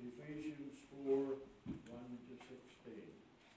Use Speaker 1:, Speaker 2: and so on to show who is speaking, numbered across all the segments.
Speaker 1: Ephesians 4, 1 to 16.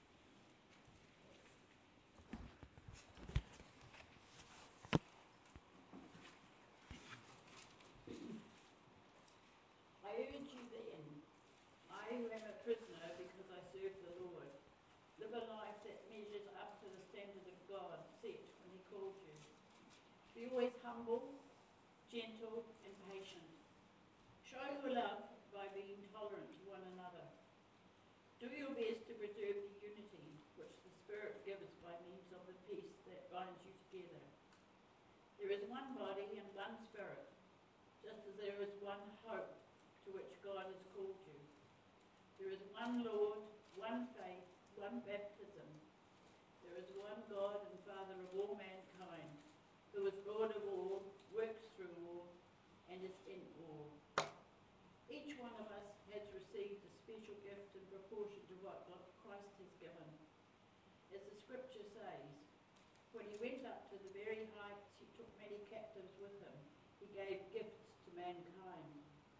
Speaker 2: I urge you then, I who am a prisoner because I serve the Lord, live a life that measures up to the standard of God set when he called you. Be always humble, gentle, and patient. Show your love by being tolerant to one another. Do your best to preserve the unity which the Spirit gives by means of the peace that binds you together. There is one body and one Spirit, just as there is one hope to which God has called you. There is one Lord, one faith, one baptism. There is one God and Father of all mankind, who is Lord of all, works through all, and is in all. Each one of us has received a special gift in proportion to what Christ has given. As the scripture says, when he went up to the very heights, he took many captives with him. He gave gifts to mankind.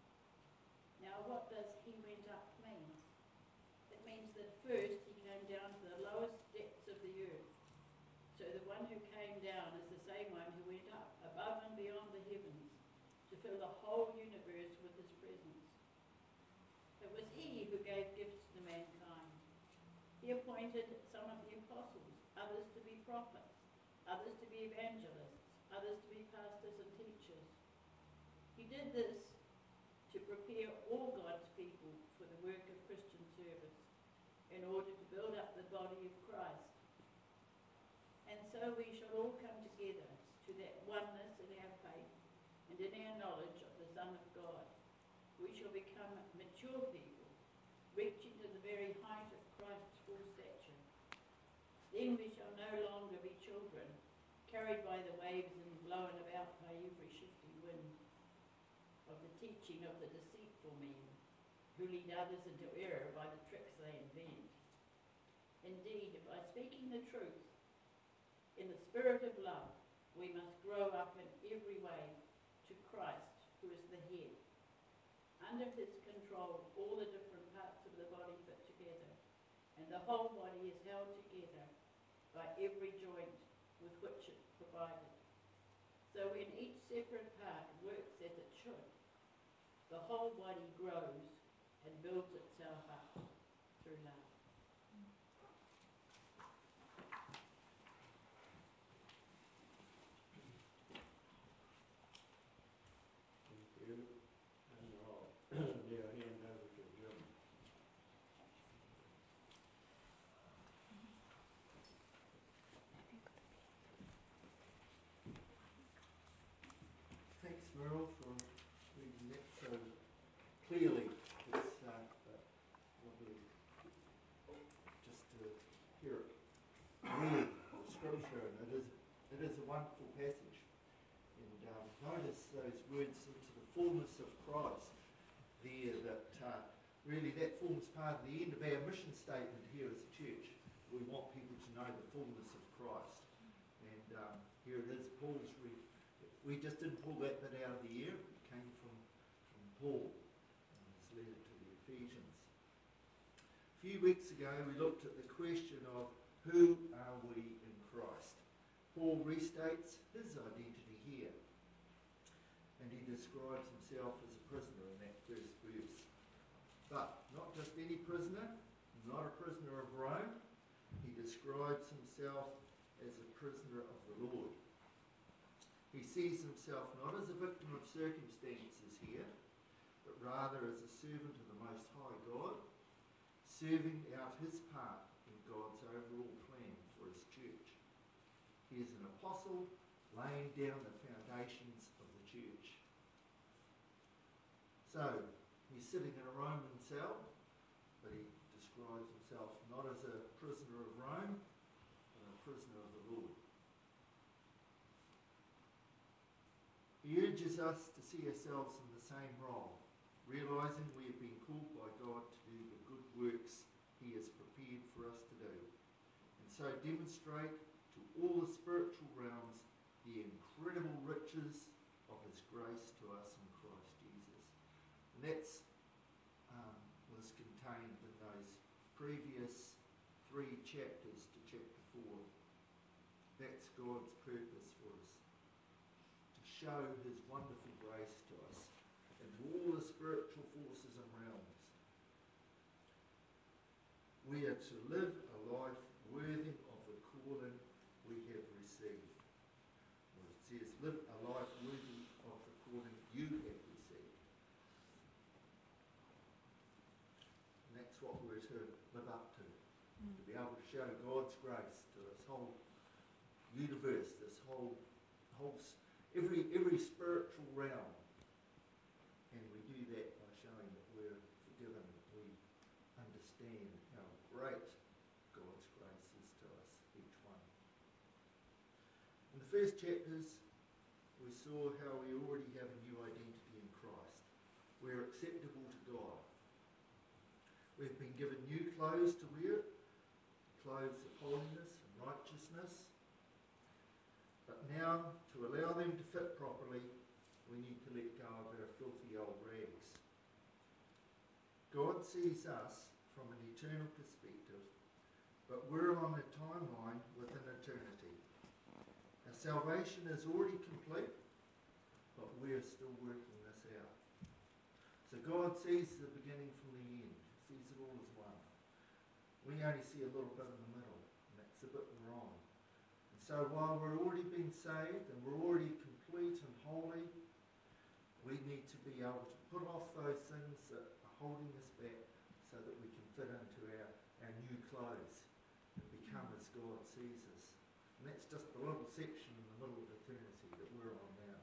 Speaker 2: Now what does he went up mean? It means that first he came down to the lowest depths of the earth. So the one who came down is the same one who went up above and beyond the heavens to fill the whole universe with his presence. It was he who gave gifts to mankind. He appointed some of the apostles, others to be prophets, others to be evangelists, others to be pastors and teachers. He did this to prepare all God's people for the work of Christian service in order to build up the body of Christ. And so we shall all come together to that oneness in our faith and in our knowledge of the Son of God. We shall become mature people, reaching to the very height of Christ's full stature. Then we shall no longer be children, carried by the waves and blown about by every shifting wind of the teaching of the deceitful men, who lead others into error by the tricks they invent. Indeed, by speaking the truth in the spirit of love, we must grow up in every way to Christ, who is the head. Under his control, all the different parts of the body fit together, and the whole body is held together by every joint with which it's provided. So when each separate part works as it should, the whole body grows and builds itself up through love.
Speaker 1: Thank you. And I'll now hand over to Jim.
Speaker 3: Thanks, Merle, for reading that so clearly. It's lovely just to hear it read the scripture, and it is a wonderful passage. And notice those words, into the fullness of Christ there, that really that forms part of the end of our mission statement here as a church. We want people to know the fullness of Christ. And here it is, we just didn't pull that bit out of the air. It came from Paul in his letter to the Ephesians. A few weeks ago we looked at the question of who are we in Christ. Paul restates his identity here, and he describes himself as a prisoner in that first verse. But not just any prisoner, not a prisoner of Rome. He describes himself as a prisoner of the Lord. He sees himself not as a victim of circumstances here, but rather as a servant of the Most High God, serving out his part in God's overall plan for his church. He is an apostle laying down the foundations of the church. So, he's sitting in a Roman cell, but he describes himself not as a prisoner of Rome, but a prisoner of the Lord. He urges us to see ourselves in the same role, realising we have been called by God to do the good works he has prepared for us to do, and so demonstrate to all the spiritual realms the incredible riches of his grace to us in Christ Jesus. And that's previous 3 chapters to chapter 4. That's God's purpose for us, to show his wonderful grace to us and to all the spiritual forces and realms. We are to live a life worthy of the calling we have received. Well, it says, live a life worthy of the calling you have received. And that's what we're to live up to be able to show God's grace to this whole universe, this whole every spiritual realm. And we do that by showing that we're forgiven, that we understand how great God's grace is to us, each one. In the first chapters, we saw how we already have a new identity in Christ. We're acceptable to God. We've been given new clothes to wear, clothes of holiness and righteousness. But now, to allow them to fit properly, we need to let go of our filthy old rags. God sees us from an eternal perspective, but we're on a timeline within eternity. Our salvation is already complete, but we're still working this out. So God sees the beginning from the end. He sees it all as one. We only see a little bit in the middle, and that's the bit we're on. And so while we're already been saved and we're already complete and holy, we need to be able to put off those things that are holding us back so that we can fit into our new clothes and become as God sees us. And that's just the little section in the middle of eternity that we're on now.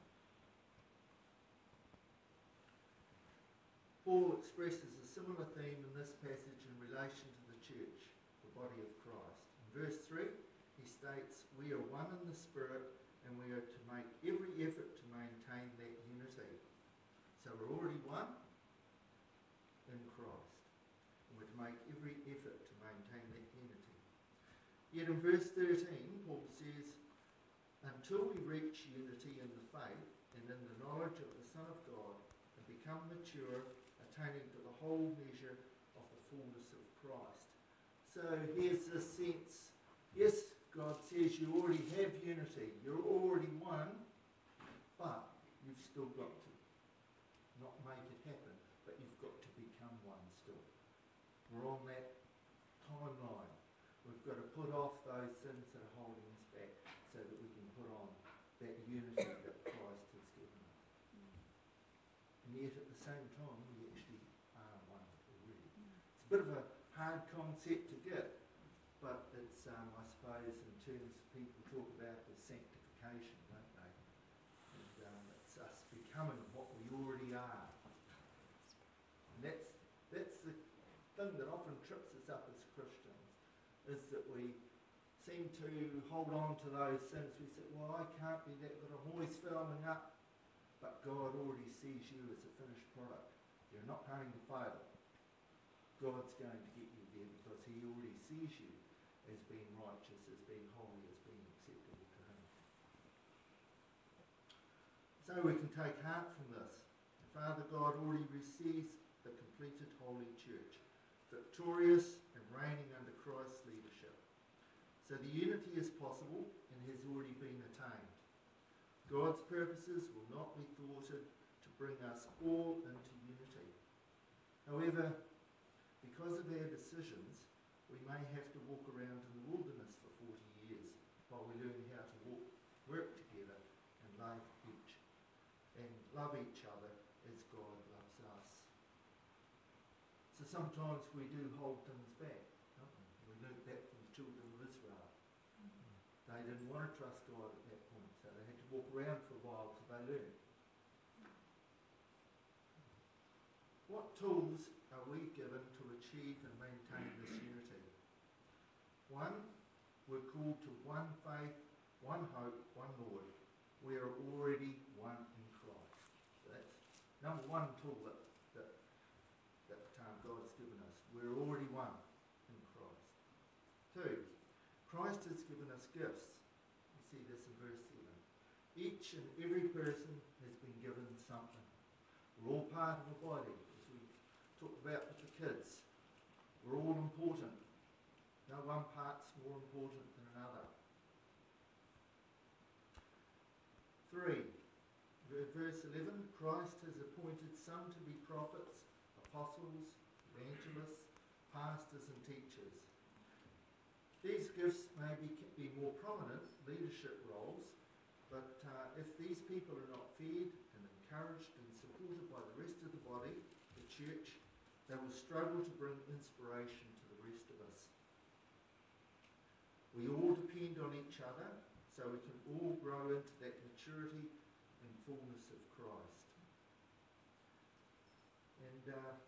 Speaker 3: Paul expresses a similar theme in this passage in relation to the church, the body of Christ. In verse 3, he states, we are one in the Spirit and we are to make every effort to maintain that unity. So we're already one in Christ. And we're to make every effort to maintain that unity. Yet in verse 13, Paul says, until we reach unity in the faith and in the knowledge of the Son of God and become mature, attaining to the whole measure of the fullness of Christ. So here's this sense, yes, God says you already have unity, you're already one, but you've still got to not make it happen, but you've got to become one still. We're on that timeline. We've got to put off those sins that are holding us back so that we can put on that unity that Christ has given us. And yet at the same time, we actually are one already. It's a bit of a hard concept to get, but it's, I suppose, in terms of people talk about the sanctification, don't they? And it's us becoming what we already are. And that's the thing that often trips us up as Christians, is that we seem to hold on to those sins. We say, well, I can't be that good, I'm always foaming up. But God already sees you as a finished product. You're not going to fail. God's going to get you there because he already sees you as being righteous, as being holy, as being acceptable to him. So we can take heart from this. Father God already receives the completed holy church, victorious and reigning under Christ's leadership. So the unity is possible and has already been attained. God's purposes will not be thwarted to bring us all into unity. However, because of our decisions, we may have to walk around in the wilderness for 40 years while we learn how to work together and love each other as God loves us. So sometimes we do hold things back, don't we? We learned that from the children of Israel. They didn't want to trust God at that point, so they had to walk around for a while till they learned. What tools are we given to achieve and maintain this unity? 1, we're called to one faith, one hope, one Lord. We are already one in Christ. So that's number 1 tool that God has given us. We're already one in Christ. 2, Christ has given us gifts. You see this in verse 7. Each and every person has been given something. We're all part of a body, as we talked about with the kids. We're all important. one part's more important than another. 3. Verse 11, Christ has appointed some to be prophets, apostles, evangelists, pastors and teachers. These gifts may be more prominent leadership roles, but if these people are not fed and encouraged and supported by the rest of the body, the church, they will struggle to bring inspiration to the rest of us. We all depend on each other so we can all grow into that maturity and fullness of Christ. And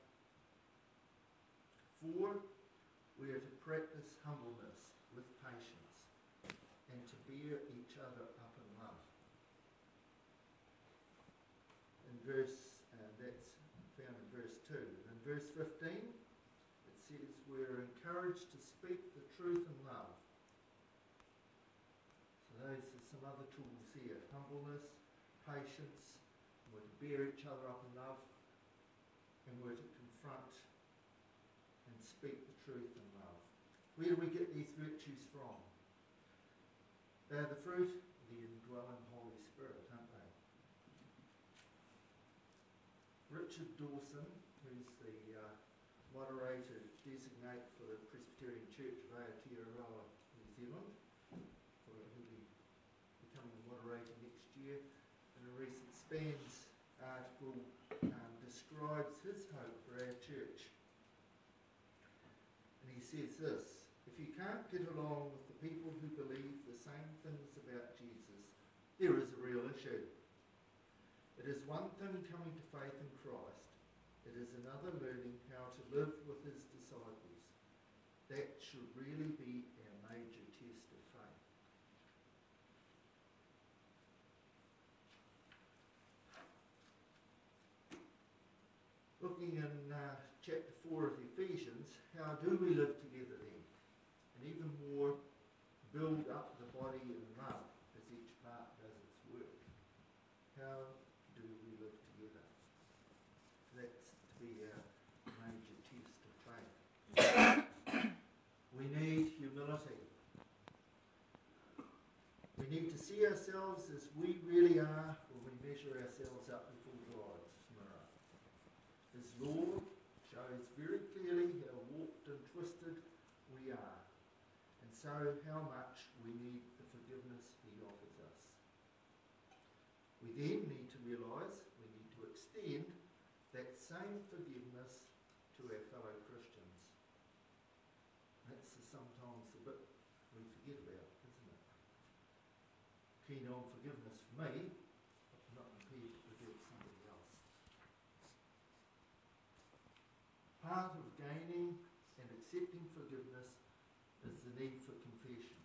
Speaker 3: 4, we are to practice humbleness with patience and to bear each other up in love. That's found in verse 2. In verse 15, it says we're encouraged to speak the truth in love. So those are some other tools here: humbleness, patience, we're to bear each other up in love, and we're to confront and speak the truth in love. Where do we get these virtues from? They're the fruit of the indwelling Holy Spirit, aren't they? Richard Dawson, who's the moderator designate for the Presbyterian Church of Aotearoa, New Zealand, who'll be becoming a moderator next year, in a recent Spans article describes his hope for our church. And he says this: if you can't get along with the people who believe the same things about Jesus, there is a real issue. It is one thing coming to faith in Christ. It is another learning how to live with his disciples. That should really be our major test of faith. Looking in chapter 4 of Ephesians, how do we live together then? And even more, build up the body in love as each part does its work. How do we live together? That's to be our major test of faith. We need humility. We need to see ourselves as we really are when we measure ourselves up before God's mirror. His law shows very clearly how warped and twisted we are, and so how much we need the forgiveness he offers us. We then need to realise we need to extend that same forgiveness to our fellow Christians. That's sometimes the bit we forget about, isn't it? Keen on forgiveness for me, but not prepared to forgive somebody else. Part of gaining and accepting forgiveness is the need for confession.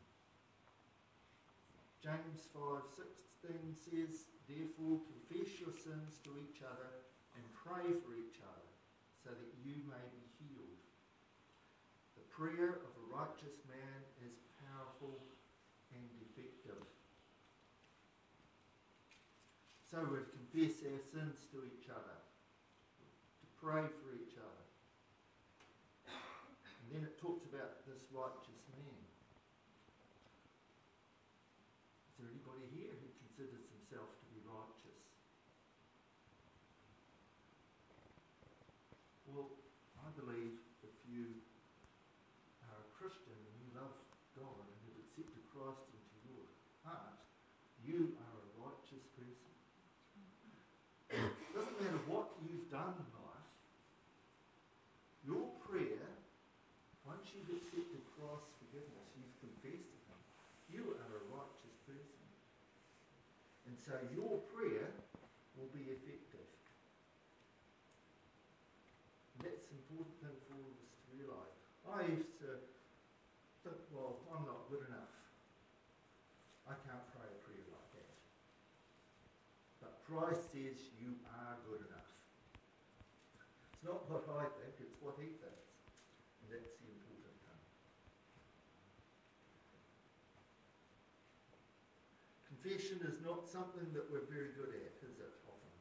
Speaker 3: James 5:16 says, therefore confess your sins to each other and pray for each other so that you may be healed. The prayer of a righteous man is powerful and effective. So we're to confess our sins to each other, to pray for each other. And then it talks about this righteous man. Is there anybody here who considers himself to be righteous? Well, I believe if you are a Christian and you love God and have accepted Christ into your heart, you are a righteous person. It doesn't matter what you've done in life, your prayer, once you've accepted Christ's forgiveness, you've confessed to him, you are a righteous person. And so your prayer will be effective. And that's an important thing for all of us to realise. I used to think, well, I'm not good enough. I can't pray a prayer like that. But Christ says you are good enough. It's not what I think, it's what he thinks. And that's the important thing. Confession is not something that we're very good at, is it, often?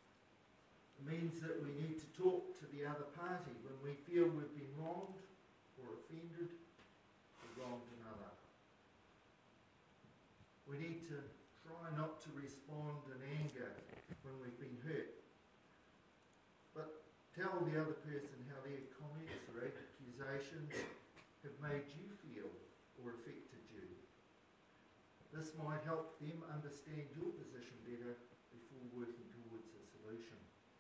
Speaker 3: It means that we need to talk to the other party when we feel we've been wronged or offended or wronged another. We need to try not to respond in anger when we've been hurt, but tell the other person how their comments or accusations have made you feel or affected you. This might help them understand your position better before working towards a solution.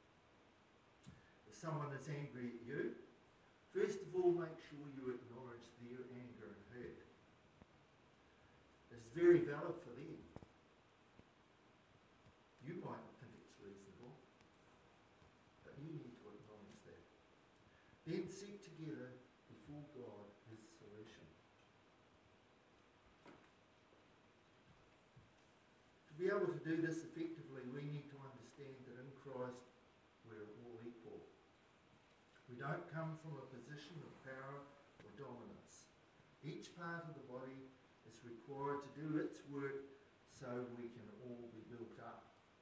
Speaker 3: If someone is angry at you, first of all, make sure you acknowledge their anger and hurt. It's very valid for them. You might think it's reasonable, but you need to acknowledge that. Then seek together before God his solution. To be able to do this effectively, we need to understand that in Christ we're all equal. We don't come from a position of power or dominance. Each part of the body is required to do its work so we can all be built up.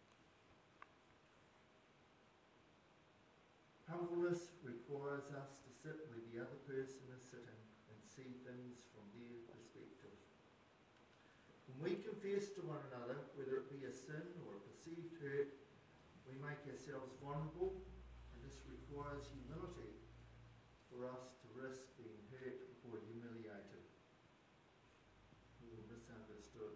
Speaker 3: Humbleness requires us to sit where the other person is sitting and see things from their perspective. When we confess to one another, whether it be a sin or a perceived hurt, we make ourselves vulnerable, and this requires humility for us to risk being hurt or humiliated or misunderstood.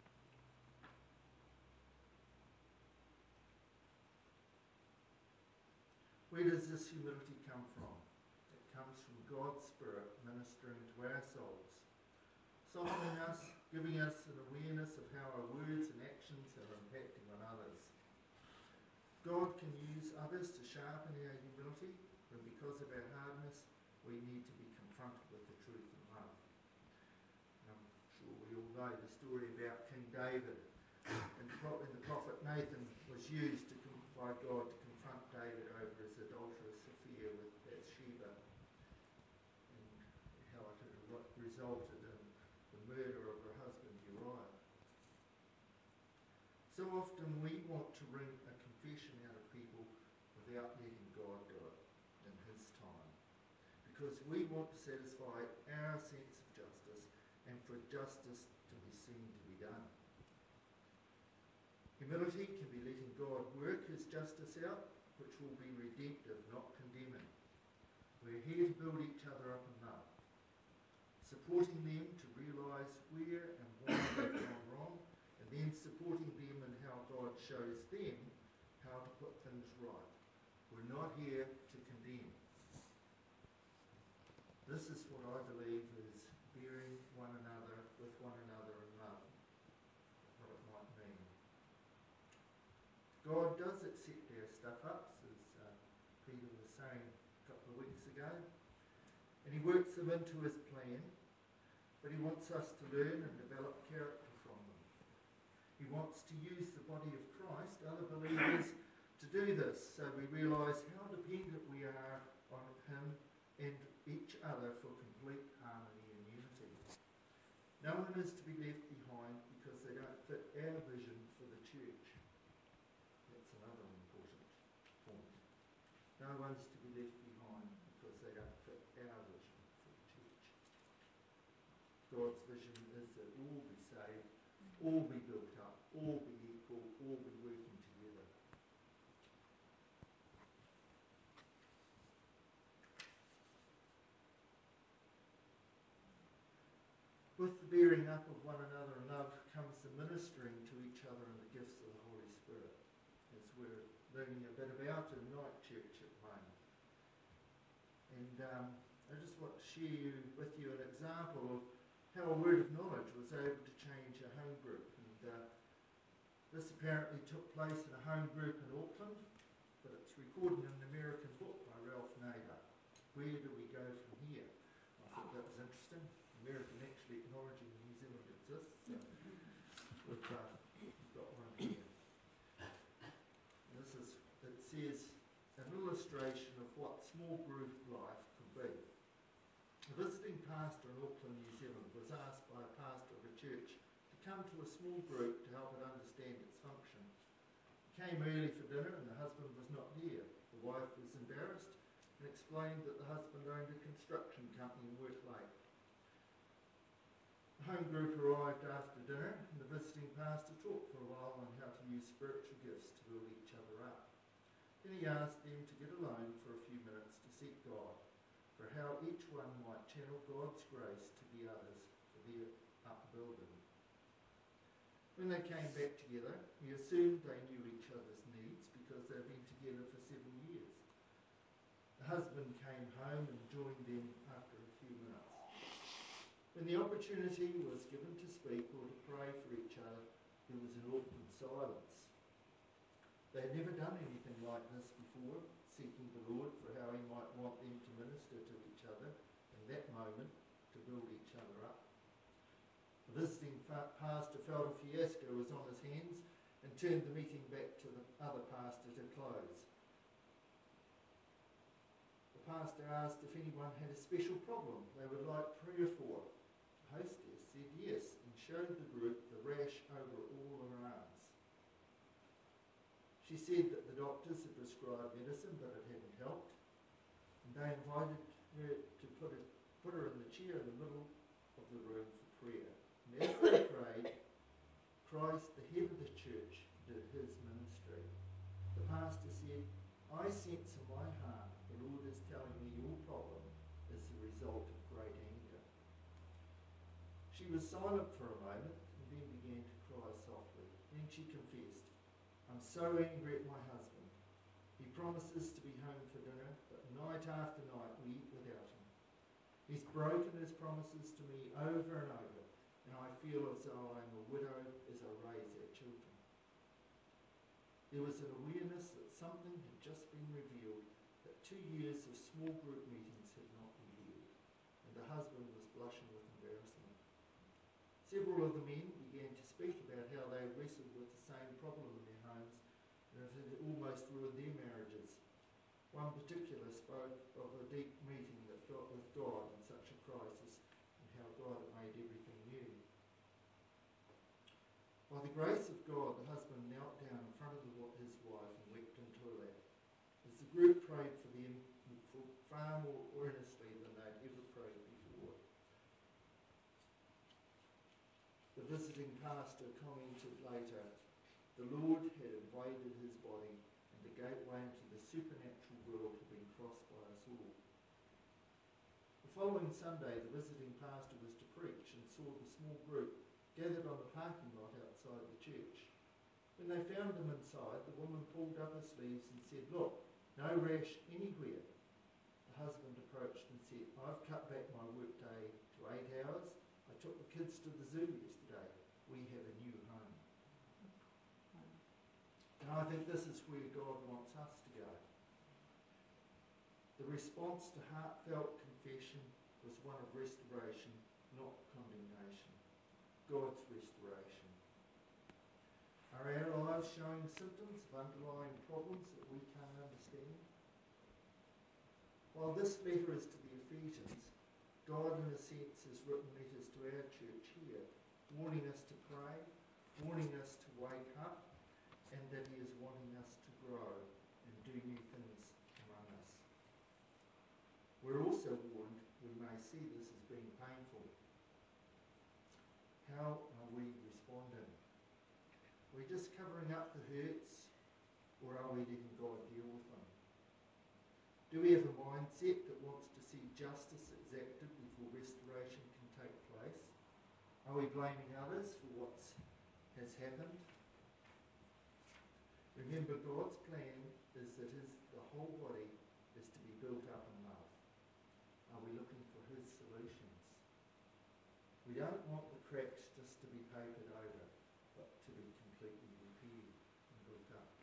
Speaker 3: Where does this humility come from? It comes from God's Spirit ministering to our souls, softening us, giving us an awareness of how our words and actions are impacting on others. God can use others to sharpen our humility, and because of our hardness, we need to be confronted with the truth and love. I'm sure we all know the story about King David, and the prophet Nathan was used by God to confront David over his adulterous affair with Bathsheba, and how it had resulted in the murder of her husband Uriah. So often we want to wring a confession out of people without letting God do it in his time, because we want to satisfy our sense of justice and for justice to be seen to be done. Humility can be letting God work his justice out, which will be redemptive, not condemning. We're here to build each other up in love, supporting them to realise where and why they've gone wrong, and then supporting them in how God shows them how to put things right. We're not here to condemn. This is what I believe is bearing one another with one another in love, what it might mean. God does accept our stuff-ups, as Peter was saying a couple of weeks ago, and he works them into his plan, but he wants us to learn and develop character from them. He wants to use the body of Christ, other believers, to do this, so we realise how dependent we are on him and each other for complete harmony and unity. No one is to be left behind because they don't fit our vision for the church. That's another important point. No one's to be left behind because they don't fit our vision for the church. God's vision is that all be saved, all be built up, all be equal, all be working together. With the bearing up of one another in love comes the ministering to each other in the gifts of the Holy Spirit, as we're learning a bit about in Night Church at the moment. And I just want to share with you an example of how a word of knowledge was able to change a home group. And this apparently took place in a home group in Auckland, but it's recorded in an American book by Ralph Nader. Where do we go from here? I thought that was interesting. American actually acknowledging New Zealand exists. So we've got one here. And it says, an illustration of what small group life could be. A visiting pastor in Auckland, New Zealand was asked by a pastor of a church to come to a small group to help it understand its function. He came early for dinner and the husband was not there. The wife was embarrassed. and explained that the husband owned a construction company and worked late. The home group arrived after dinner, and the visiting pastor talked for a while on how to use spiritual gifts to build each other up. Then he asked them to get alone for a few minutes to seek God, for how each one might channel God's grace to the others for their upbuilding. When they came back together, he assumed they knew each other's needs because they'd been together for several years. The husband came home and joined them after a few minutes. When the opportunity was given to speak or to pray for each other, there was an awkward silence. They had never done anything like this before, seeking the Lord for how he might want them to minister to each other in that moment to build each other up. The visiting pastor felt a fiasco was on his hands and turned the meeting back to the other pastor to close. The pastor asked if anyone had a special problem they would like prayer for. The hostess said yes and showed the group the rash over all her arms. She said that the doctors had prescribed medicine but it hadn't helped, and they invited her to put her in the chair in the middle of the room for prayer. And as they prayed, Christ, the head of the church, did his ministry. The pastor said, "I sense in my heart the Lord is telling me your problem is the result of great anger." She was silent for a moment and then began to cry softly. Then she confessed, "I'm so angry at my husband. He promises to be home for dinner, but night after night we eat without him. He's broken his promises to me over and over, and I feel as though I'm a widow as I raise our children." There was an awareness that something had just been revealed that 2 years of small group meetings had not revealed, and the husband was blushing with embarrassment. Several of the men began to speak about how they had wrestled with the same problem in their homes and it had almost ruined their marriages. One particular spoke of a deep meeting that got with God in such a crisis and how God had made everything new. By the grace of God, the husband knelt down in front of his wife and wept into her lap. As the group prayed for them far more earnestly than they'd ever prayed before. The visiting pastor commented later, "The Lord had invaded his body and the gateway into the supernatural world had been crossed by us all." The following Sunday, the visiting pastor was to preach and saw the small group gathered on the parking lot outside the church. When they found him inside, the woman pulled up her sleeves and said, "Look, no rash anywhere." The husband approached and said, "I've cut back my work day to 8 hours. I took the kids to the zoo yesterday. We have a new home." And I think this is where God wants us to go. The response to heartfelt confession was one of restoration, not condemnation. God's restoration. Are our lives showing symptoms of underlying problems that we can't understand? While this letter is to the Ephesians, God in a sense has written letters to our church here, warning us to pray, warning us to wake up, and that he is wanting us to grow and do new things among us. We're also warned we may see this as being painful. How are we responding? Are we just covering up the hurts, or are we letting God deal with them? Do we have a mindset that wants to see justice exacted before restoration can take place? Are we blaming others for what has happened? Remember, God's plan is that the whole body is to be built up in love. Are we looking for his solutions? We don't want the cracks just to be papered over, but to be completely repaired and built up.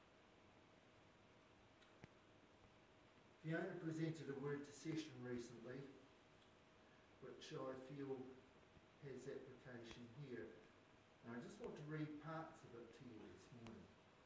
Speaker 3: Fiona presented a word to session recently, which I feel has application here. And I just want to read parts of it to you this morning.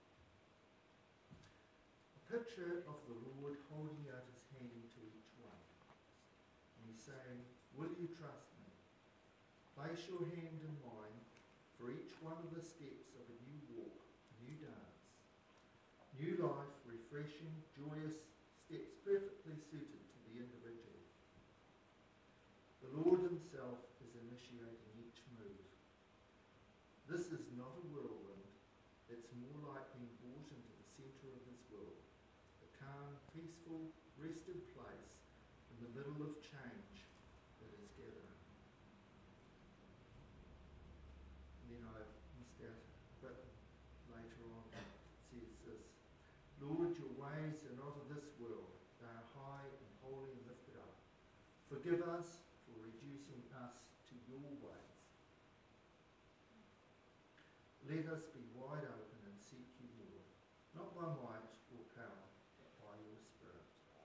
Speaker 3: A picture of the Lord holding out his hand to each one. And he's saying, "Will you trust me? Place your hand in mine for each one of the steps of a new walk, a new dance. New life, refreshing, joyous, steps perfectly suited to the individual. The Lord himself is initiating each move. This is not a whirlwind. It's more like being brought into the centre of his will, the calm, peaceful, rested place in the middle of change that is gathering. And then I missed out a bit later on. It says this: Lord, your ways are not of this world. They are high and holy and lifted up. Forgive us for reducing us to your ways. Let us be wide open and seek you more, not by might or power, but by your Spirit.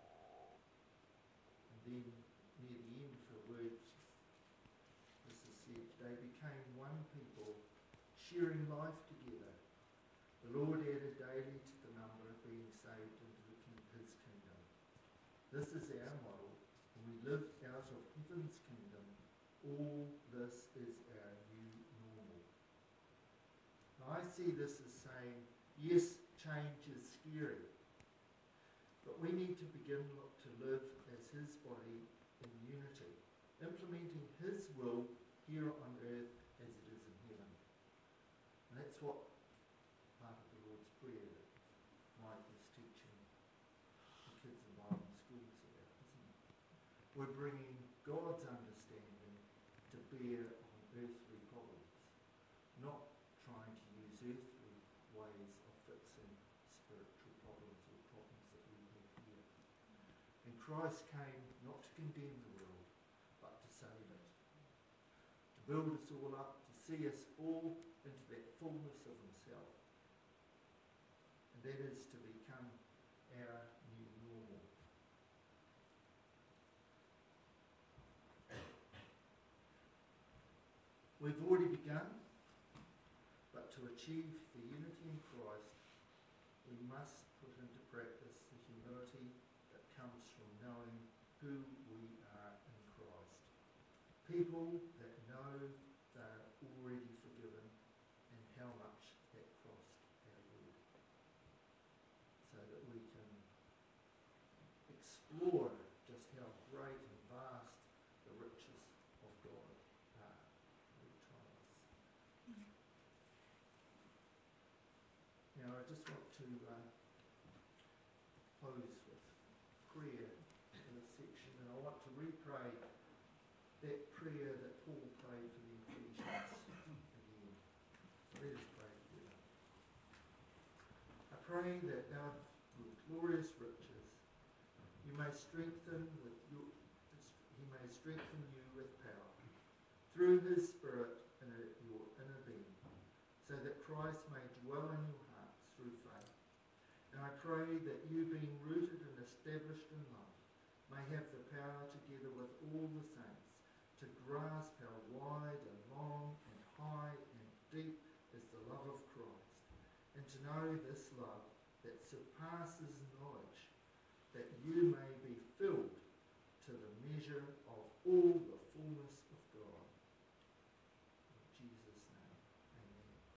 Speaker 3: And then near the end for words, this is said, they became one people, sharing life together. The Lord added daily to the number being saved into his kingdom. This is our model, and we live out of heaven's kingdom. All this is our new normal. Now I see this as saying, yes, change is scary, but we need to begin to live as his body in unity, implementing his will here on earth as it is in heaven. And that's what part of the Lord's Prayer that Mike was teaching the kids in Bible schools about, isn't it? We're bringing God's understanding to bear on earthly problems, not trying to use earthly ways of fixing spiritual problems or problems that we have here. And Christ came not to condemn the world, but to save it, to build us all up, to see us all into that fullness of himself. And that is to become our new normal. We've already begun, but to achieve the unity in Christ, we must put into practice the humility that comes from knowing who we are in Christ. People that know they are already forgiven and how much that cost our Lord, so that we can explore just how great and vast the riches of God are every time. Now I just want to close with prayer in this section, and I want to re-pray that prayer that Paul prayed for the Ephesians again. So let us pray together. I pray that out of your glorious riches he may strengthen you with power through his Spirit in your inner being, so that Christ may dwell in your hearts through faith. And I pray that you, being rooted and established in love, may have the power, together with all the saints, to grasp how wide and long and high and deep is the love of Christ, and to know this love that surpasses knowledge, that you may be filled to the measure of all the